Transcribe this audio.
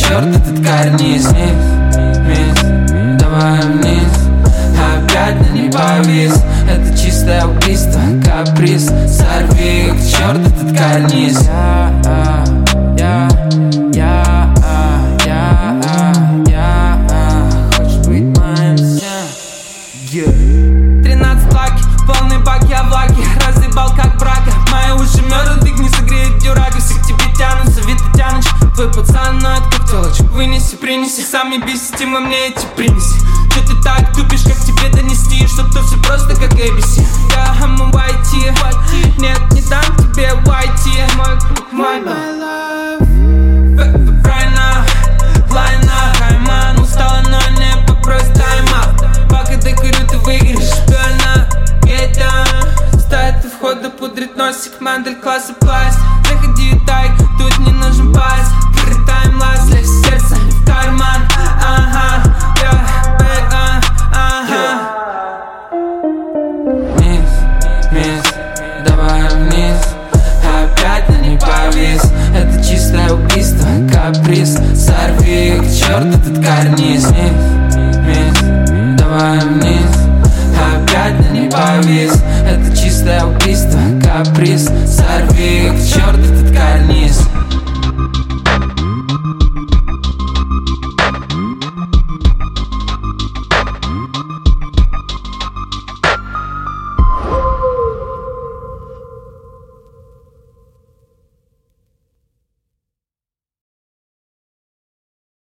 черт этот карниз. Вниз, давай вниз, опять на не повис. Это чистое убийство, каприз. Сорви к черту этот карниз. Хочешь быть моим? 13 лаки, полный бак, я в лаке. Разъебал как брака, мои уши мёртвы, дык не согреет дюрага. Все к тебе тянутся, Вита Тяныч. Твой пацан ноет как телочек. Вынеси, принеси, сами бесите, во мне эти принеси. Че ты так тупишь, как тебе донести, что то все просто как ABC. Я хаму YT, нет, не дам тебе YT. Мой круг, мой love. Правильно, лайна, Хайман. Устала, но не попрось тайм-аут. Пока докурю, ты выиграешь, больно. Стоит у входа, пудрит носик, модель класса пласт. Заходи и тай, тут не нужен пас. Таймлайс, лезь в сердце, не в карман. Вниз, давай вниз, опять на не повис. Это чистое убийство, каприз. Сорви к черту этот карниз.